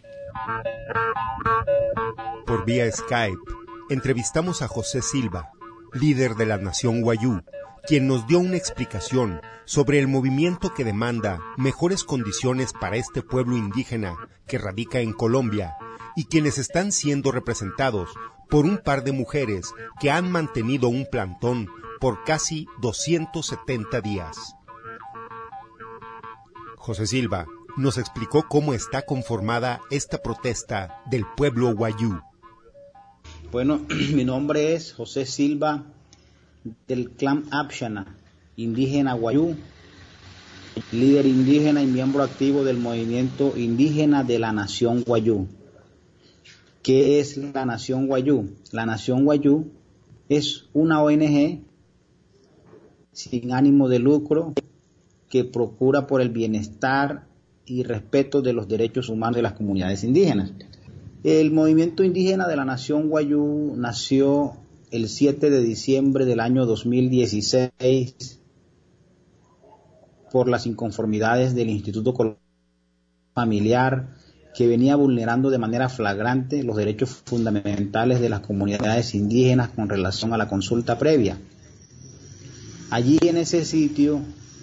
Por vía Skype, entrevistamos a José Silva, líder de la nación Wayuu, quien nos dio una explicación sobre el movimiento que demanda mejores condiciones para este pueblo indígena que radica en Colombia y quienes están siendo representados por un par de mujeres que han mantenido un plantón por casi doscientos setenta días. José Silva nos explicó cómo está conformada esta protesta del pueblo wayú. Bueno, mi nombre es José Silva, del clan Apshana, indígena wayú, líder indígena y miembro activo del movimiento indígena de la Nación Wayú. ¿Qué es la Nación Wayú? La Nación Wayú es una O N G sin ánimo de lucro que procura por el bienestar y respeto de los derechos humanos de las comunidades indígenas. El movimiento indígena de la Nación Wayú nació el siete de diciembre del año dos mil dieciséis por las inconformidades del Instituto Familiar, que venía vulnerando de manera flagrante los derechos fundamentales de las comunidades indígenas con relación a la consulta previa. Allí en ese sitio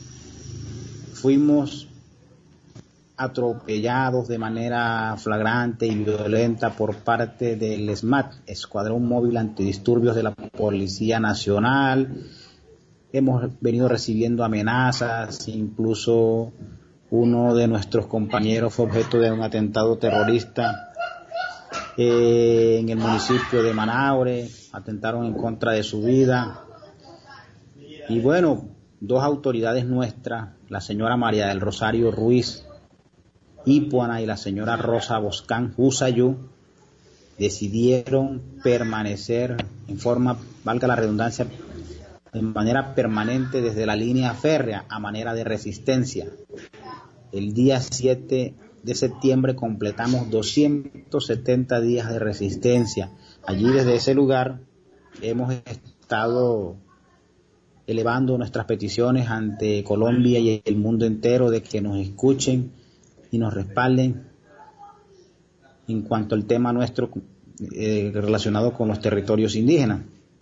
fuimos atropellados de manera flagrante y violenta por parte del ESMAD, Escuadrón Móvil Antidisturbios de la Policía Nacional. Hemos venido recibiendo amenazas, incluso uno de nuestros compañeros fue objeto de un atentado terrorista eh, en el municipio de Manaure, atentaron en contra de su vida. Y bueno, dos autoridades nuestras, la señora María del Rosario Ruiz Ipuana y la señora Rosa Boscán Husayú, decidieron permanecer en forma, valga la redundancia, de manera permanente desde la línea férrea a manera de resistencia. El día siete de septiembre completamos doscientos setenta días de resistencia. Allí desde ese lugar hemos estado elevando nuestras peticiones ante Colombia y el mundo entero de que nos escuchen y nos respalden en cuanto al tema nuestro eh, relacionado con los territorios indígenas.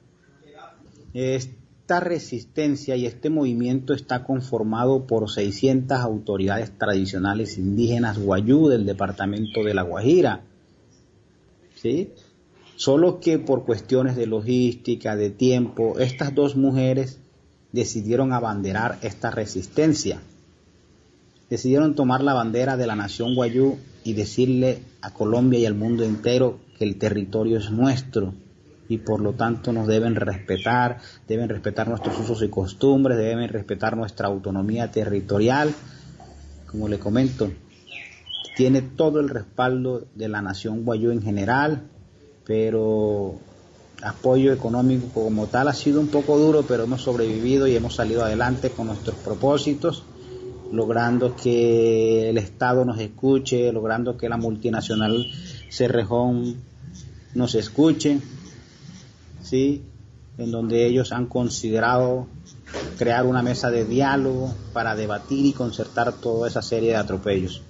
Esta resistencia y este movimiento está conformado por seiscientas autoridades tradicionales indígenas wayú del departamento de La Guajira, ¿sí? Solo que por cuestiones de logística, de tiempo, estas dos mujeres decidieron abanderar esta resistencia. Decidieron tomar la bandera de la Nación Wayú y decirle a Colombia y al mundo entero que el territorio es nuestro y por lo tanto nos deben respetar, deben respetar nuestros usos y costumbres, deben respetar nuestra autonomía territorial. Como le comento, tiene todo el respaldo de la Nación Wayú en general, pero apoyo económico como tal ha sido un poco duro, pero hemos sobrevivido y hemos salido adelante con nuestros propósitos, logrando que el Estado nos escuche, logrando que la multinacional Cerrejón nos escuche, ¿sí? En donde ellos han considerado crear una mesa de diálogo para debatir y concertar toda esa serie de atropellos.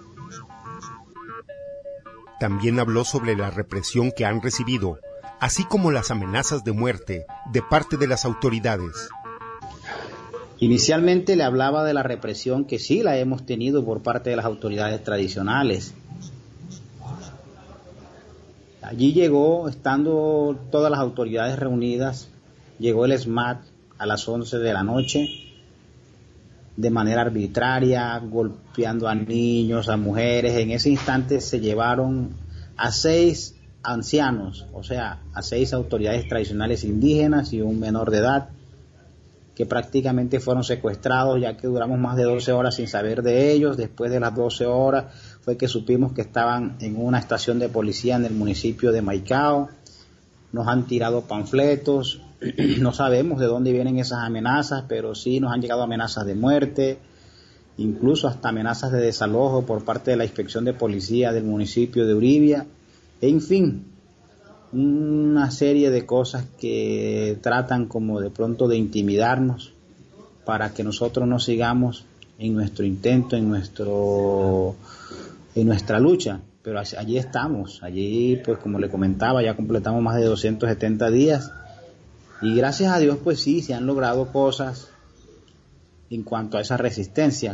También habló sobre la represión que han recibido, así como las amenazas de muerte de parte de las autoridades. Inicialmente le hablaba de la represión que sí la hemos tenido por parte de las autoridades tradicionales. Allí llegó, estando todas las autoridades reunidas, llegó el ESMAD a las once de la noche, de manera arbitraria, golpeando a niños, a mujeres. En ese instante se llevaron a seis ancianos, o sea, a seis autoridades tradicionales indígenas y un menor de edad, que prácticamente fueron secuestrados, ya que duramos más de doce horas sin saber de ellos. Después de las doce horas fue que supimos que estaban en una estación de policía en el municipio de Maicao. Nos han tirado panfletos, no sabemos de dónde vienen esas amenazas, pero sí nos han llegado amenazas de muerte, incluso hasta amenazas de desalojo por parte de la inspección de policía del municipio de Uribia. En fin, una serie de cosas que tratan como de pronto de intimidarnos para que nosotros no sigamos en nuestro intento, en nuestro en nuestra lucha, pero allí estamos, allí pues como le comentaba, ya completamos más de doscientos setenta días y gracias a Dios pues sí, se han logrado cosas en cuanto a esa resistencia.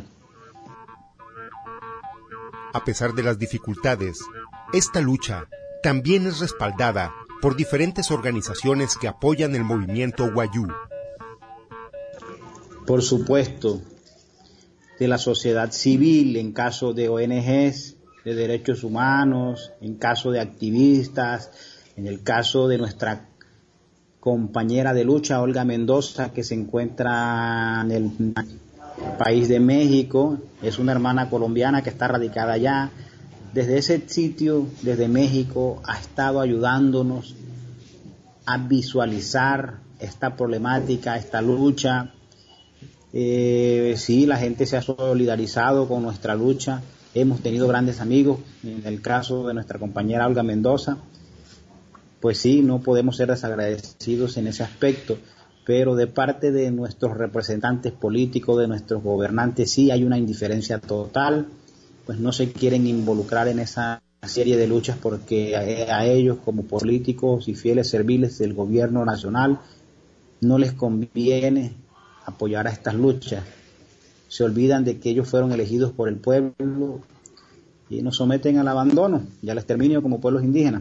A pesar de las dificultades, esta lucha también es respaldada por diferentes organizaciones que apoyan el movimiento wayú. Por supuesto, de la sociedad civil, en caso de O N Ges de derechos humanos, en caso de activistas, en el caso de nuestra compañera de lucha, Olga Mendoza, que se encuentra en el país de México, es una hermana colombiana que está radicada allá. Desde ese sitio, desde México, ha estado ayudándonos a visualizar esta problemática, esta lucha. Eh, sí, la gente se ha solidarizado con nuestra lucha. Hemos tenido grandes amigos, en el caso de nuestra compañera Olga Mendoza. Pues sí, no podemos ser desagradecidos en ese aspecto, pero de parte de nuestros representantes políticos, de nuestros gobernantes, sí hay una indiferencia total, pues no se quieren involucrar en esa serie de luchas porque a, a ellos como políticos y fieles serviles del gobierno nacional no les conviene apoyar a estas luchas. Se olvidan de que ellos fueron elegidos por el pueblo y nos someten al abandono y al exterminio como pueblos indígenas.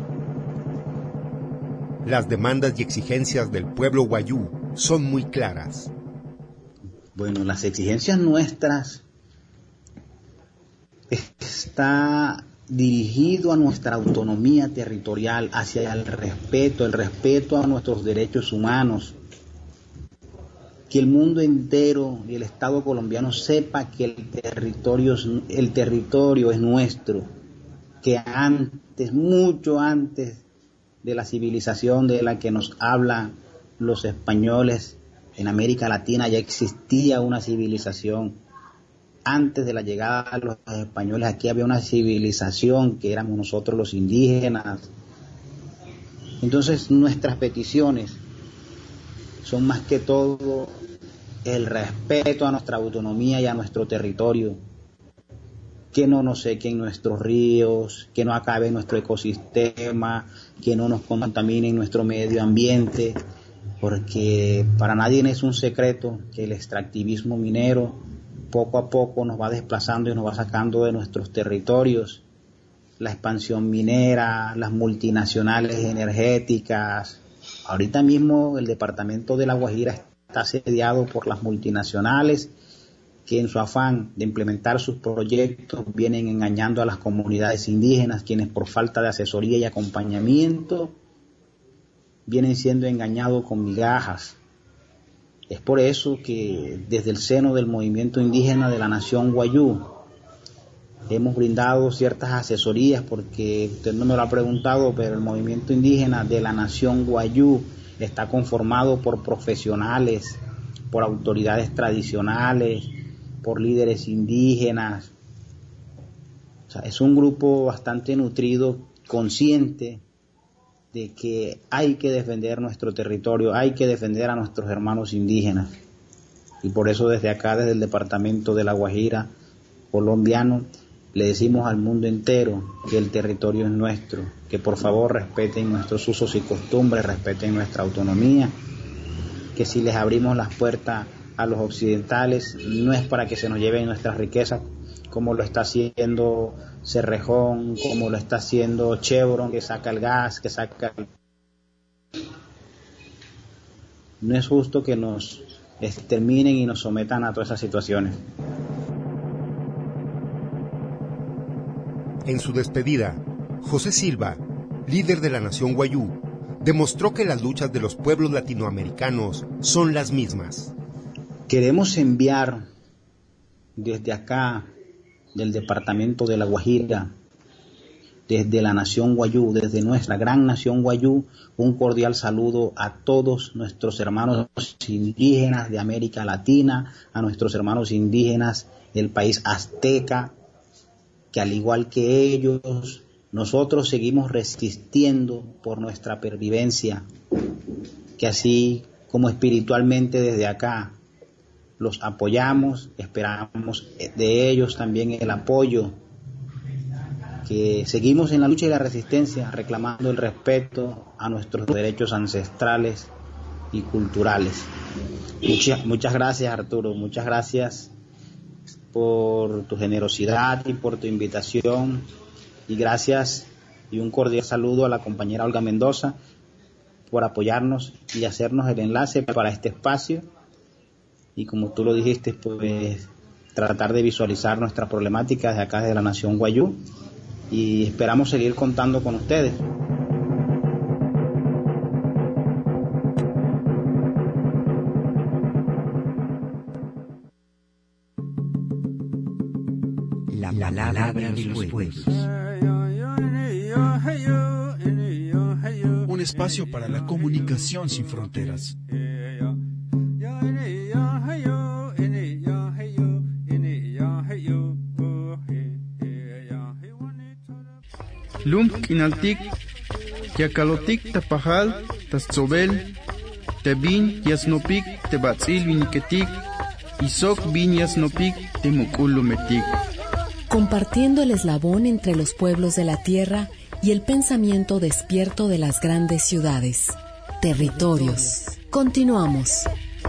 Las demandas y exigencias del pueblo wayú son muy claras. Bueno, las exigencias nuestras está dirigido a nuestra autonomía territorial, hacia el respeto, el respeto a nuestros derechos humanos. Que el mundo entero y el Estado colombiano sepa que el territorio, el territorio es nuestro, que antes, mucho antes de la civilización de la que nos hablan los españoles en América Latina, ya existía una civilización. Antes de la llegada de los españoles aquí había una civilización que éramos nosotros los indígenas. Entonces nuestras peticiones son más que todo el respeto a nuestra autonomía y a nuestro territorio, que no nos sequen nuestros ríos, que no acabe nuestro ecosistema, que no nos contaminen nuestro medio ambiente, porque para nadie es un secreto que el extractivismo minero poco a poco nos va desplazando y nos va sacando de nuestros territorios. La expansión minera, las multinacionales energéticas. Ahorita mismo el departamento de La Guajira está asediado por las multinacionales que en su afán de implementar sus proyectos vienen engañando a las comunidades indígenas, quienes por falta de asesoría y acompañamiento vienen siendo engañados con migajas. Es por eso que desde el seno del movimiento indígena de la nación wayú hemos brindado ciertas asesorías, porque usted no me lo ha preguntado, pero el movimiento indígena de la nación wayú está conformado por profesionales, por autoridades tradicionales, por líderes indígenas. O sea, es un grupo bastante nutrido, consciente de que hay que defender nuestro territorio, hay que defender a nuestros hermanos indígenas. Y por eso desde acá, desde el departamento de La Guajira colombiano, le decimos al mundo entero que el territorio es nuestro, que por favor respeten nuestros usos y costumbres, respeten nuestra autonomía, que si les abrimos las puertas a los occidentales no es para que se nos lleven nuestras riquezas, como lo está haciendo Cerrejón, como lo está haciendo Chevron, que saca el gas, que saca el... No es justo que nos exterminen y nos sometan a todas esas situaciones. En su despedida, José Silva, líder de la nación wayú, demostró que las luchas de los pueblos latinoamericanos son las mismas. Queremos enviar desde acá, del departamento de La Guajira, desde la nación wayú, desde nuestra gran nación wayú, un cordial saludo a todos nuestros hermanos indígenas de América Latina, a nuestros hermanos indígenas del país azteca, que al igual que ellos, nosotros seguimos resistiendo por nuestra pervivencia, que así como espiritualmente desde acá los apoyamos, esperamos de ellos también el apoyo, que seguimos en la lucha y la resistencia reclamando el respeto a nuestros derechos ancestrales y culturales. Muchas, muchas gracias, Arturo, muchas gracias por tu generosidad y por tu invitación, y gracias y un cordial saludo a la compañera Olga Mendoza por apoyarnos y hacernos el enlace para este espacio. Y como tú lo dijiste, pues tratar de visualizar nuestra problemática desde acá, desde la Nación Wayuu, y esperamos seguir contando con ustedes. La palabra de los pueblos. Un espacio para la comunicación sin fronteras. Lum kinaltik, yakalotik tapajal, tatzobel, tebin yasnopik, tebatzil viniketik, isok bin yasnopik, temukulumetik. Compartiendo el eslabón entre los pueblos de la tierra y el pensamiento despierto de las grandes ciudades. Territorios. Continuamos.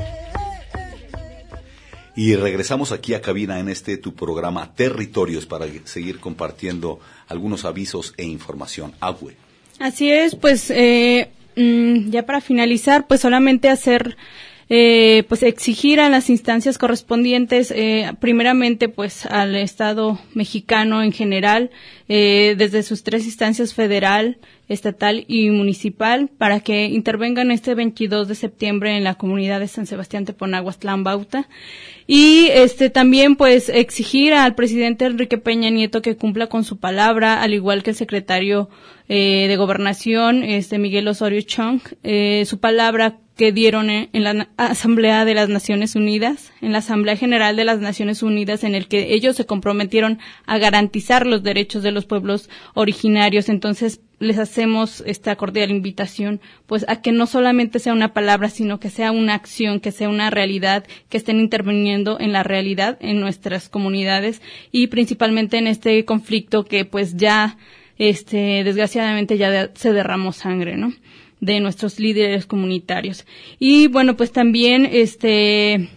Y regresamos aquí a cabina en este tu programa Territorios para seguir compartiendo algunos avisos e información. Agüe. Así es, pues eh, ya para finalizar, pues solamente hacer, eh, pues exigir a las instancias correspondientes, eh, primeramente pues al Estado mexicano en general, eh, desde sus tres instancias federal, estatal y municipal, para que intervengan este veintidós de septiembre en la comunidad de San Sebastián Teponaguas, Tlambauta. Y este también pues exigir al presidente Enrique Peña Nieto que cumpla con su palabra, al igual que el secretario eh, de Gobernación, este Miguel Osorio Chong, eh, su palabra que dieron en, en la Asamblea de las Naciones Unidas, en la Asamblea General de las Naciones Unidas, en el que ellos se comprometieron a garantizar los derechos de los pueblos originarios. Entonces, les hacemos esta cordial invitación, pues, a que no solamente sea una palabra, sino que sea una acción, que sea una realidad, que estén interviniendo en la realidad en nuestras comunidades y principalmente en este conflicto que, pues, ya, este, desgraciadamente ya de, se derramó sangre, ¿no?, de nuestros líderes comunitarios. Y bueno, pues también este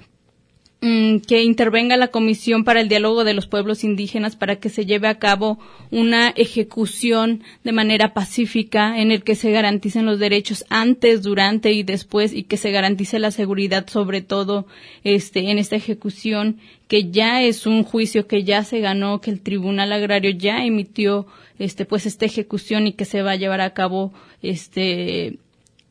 mm, que intervenga la Comisión para el Diálogo de los Pueblos Indígenas para que se lleve a cabo una ejecución de manera pacífica en el que se garanticen los derechos antes, durante y después, y que se garantice la seguridad, sobre todo este en esta ejecución, que ya es un juicio que ya se ganó, que el Tribunal Agrario ya emitió este pues esta ejecución y que se va a llevar a cabo este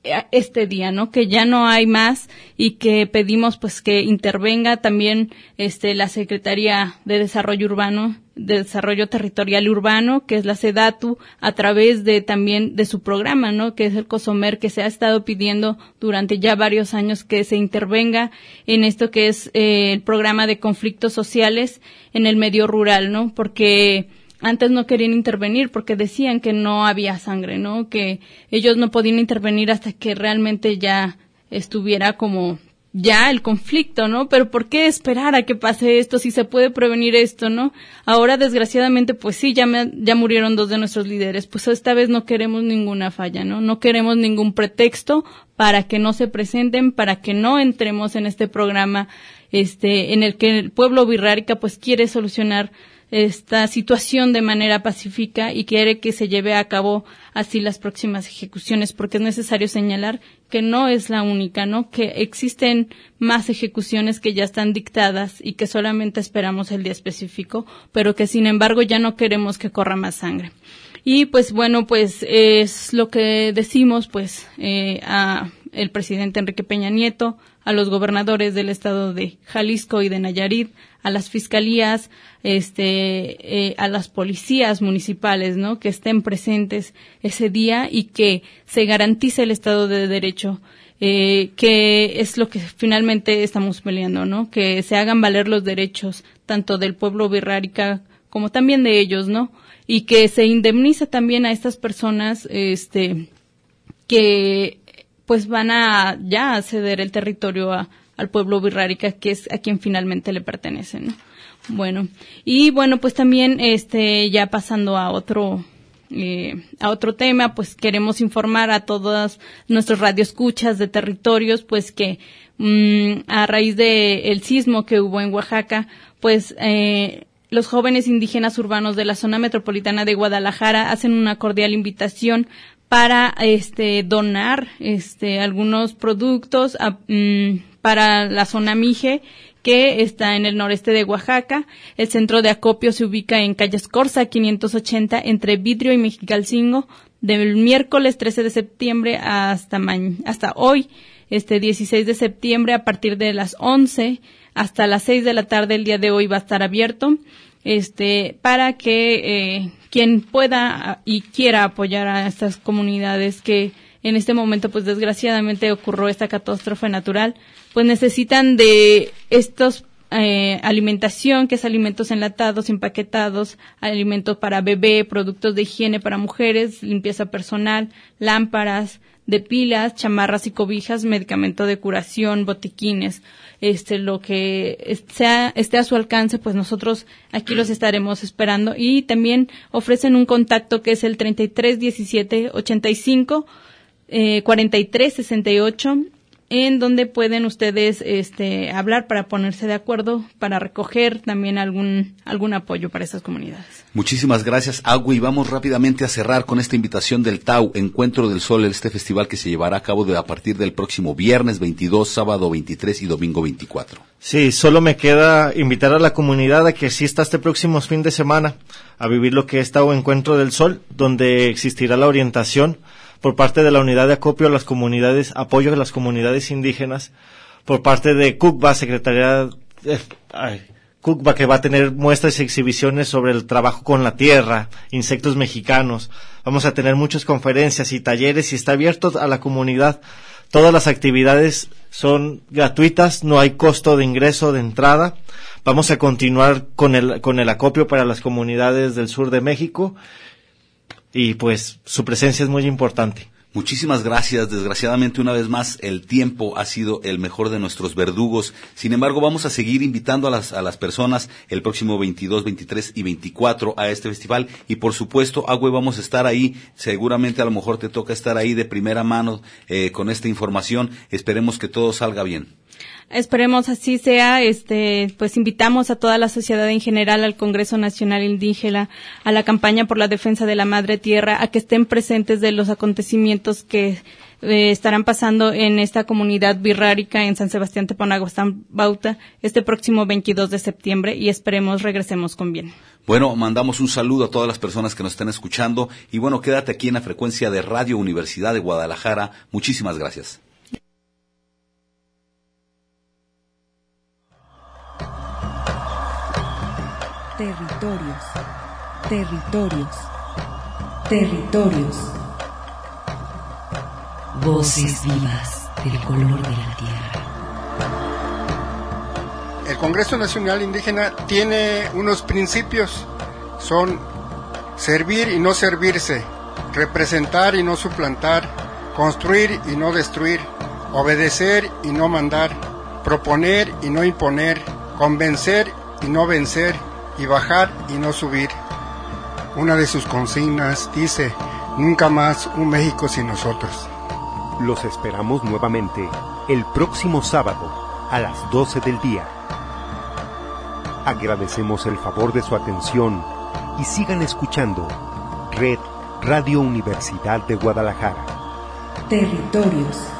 este día, ¿no?, que ya no hay más, y que pedimos pues que intervenga también este la Secretaría de Desarrollo Urbano, de Desarrollo Territorial Urbano, que es la SEDATU, a través de también de su programa, ¿no?, que es el COSOMER, que se ha estado pidiendo durante ya varios años que se intervenga en esto que es eh, el programa de conflictos sociales en el medio rural, ¿no?, porque antes no querían intervenir porque decían que no había sangre, ¿no?, que ellos no podían intervenir hasta que realmente ya estuviera como ya el conflicto, ¿no? Pero ¿por qué esperar a que pase esto si se puede prevenir esto, ¿no? Ahora, desgraciadamente, pues sí, ya me, ya murieron dos de nuestros líderes. Pues esta vez no queremos ninguna falla, ¿no? No queremos ningún pretexto para que no se presenten, para que no entremos en este programa este en el que el pueblo birrárica pues quiere solucionar esta situación de manera pacífica y quiere que se lleve a cabo así las próximas ejecuciones, porque es necesario señalar que no es la única, ¿no?, que existen más ejecuciones que ya están dictadas y que solamente esperamos el día específico, pero que sin embargo ya no queremos que corra más sangre. Y pues bueno, pues es lo que decimos pues eh, a el presidente Enrique Peña Nieto, a los gobernadores del estado de Jalisco y de Nayarit, a las fiscalías, este, eh, a las policías municipales, ¿no?, que estén presentes ese día y que se garantice el Estado de Derecho, eh, que es lo que finalmente estamos peleando, ¿no?, que se hagan valer los derechos tanto del pueblo birrárica como también de ellos, ¿no?, y que se indemnice también a estas personas, este, que pues van a ya ceder el territorio a, al pueblo birrárica, que es a quien finalmente le pertenece, ¿no? Bueno, y bueno, pues también este ya pasando a otro eh, a otro tema, pues queremos informar a todas nuestros radioescuchas de territorios, pues que mmm, a raíz de el sismo que hubo en Oaxaca, pues eh, los jóvenes indígenas urbanos de la zona metropolitana de Guadalajara hacen una cordial invitación para este donar este algunos productos a, um, para la zona Mije, que está en el noreste de Oaxaca. El centro de acopio se ubica en calle Escorza quinientos ochenta entre Vidrio y Mexicalcingo, del miércoles trece de septiembre hasta ma- hasta hoy, este dieciséis de septiembre, a partir de las once hasta las seis de la tarde el día de hoy va a estar abierto, este para que eh, quien pueda y quiera apoyar a estas comunidades que en este momento, pues desgraciadamente ocurrió esta catástrofe natural, pues necesitan de estos eh, alimentación, que es alimentos enlatados, empaquetados, alimentos para bebé, productos de higiene para mujeres, limpieza personal, lámparas de pilas, chamarras y cobijas, medicamento de curación, botiquines, este, lo que sea, esté a su alcance, pues nosotros aquí los estaremos esperando. Y también ofrecen un contacto que es el treinta y tres diecisiete ochenta y cinco eh, cuarenta y tres sesenta y ocho, en donde pueden ustedes este hablar para ponerse de acuerdo para recoger también algún algún apoyo para esas comunidades. Muchísimas gracias, Agui, y vamos rápidamente a cerrar con esta invitación del Tau, Encuentro del Sol, este festival que se llevará a cabo de, a partir del próximo viernes veintidós, sábado veintitrés y domingo veinticuatro. Sí, solo me queda invitar a la comunidad a que asista este próximo fin de semana a vivir lo que es Tau Encuentro del Sol, donde existirá la orientación por parte de la unidad de acopio a las comunidades, apoyo a las comunidades indígenas, por parte de CUCBA, Secretaría de, ay, CUCBA, que va a tener muestras y exhibiciones sobre el trabajo con la tierra, insectos mexicanos. Vamos a tener muchas conferencias y talleres y está abierto a la comunidad. Todas las actividades son gratuitas, no hay costo de ingreso de entrada. Vamos a continuar con el, con el acopio para las comunidades del sur de México. Y pues su presencia es muy importante. Muchísimas gracias. Desgraciadamente, una vez más, el tiempo ha sido el mejor de nuestros verdugos. Sin embargo, vamos a seguir invitando a las, a las personas el próximo veintidós, veintitrés y veinticuatro a este festival. Y por supuesto, Agüe, vamos a estar ahí. Seguramente a lo mejor te toca estar ahí de primera mano eh, con esta información. Esperemos que todo salga bien. Esperemos así sea. Este, pues invitamos a toda la sociedad en general, al Congreso Nacional Indígena, a la campaña por la defensa de la Madre Tierra, a que estén presentes de los acontecimientos que eh, estarán pasando en esta comunidad birrárica en San Sebastián Teponaguastán Bauta este próximo veintidós de septiembre, y esperemos regresemos con bien. Bueno, mandamos un saludo a todas las personas que nos están escuchando y bueno, quédate aquí en la frecuencia de Radio Universidad de Guadalajara. Muchísimas gracias. Territorios, territorios, territorios. Voces vivas del color de la tierra. El Congreso Nacional Indígena tiene unos principios, son servir y no servirse, representar y no suplantar, construir y no destruir, obedecer y no mandar, proponer y no imponer, convencer y no vencer, y bajar y no subir. Una de sus consignas dice: nunca más un México sin nosotros. Los esperamos nuevamente el próximo sábado a las doce del día. Agradecemos el favor de su atención y sigan escuchando Red Radio Universidad de Guadalajara. Territorios.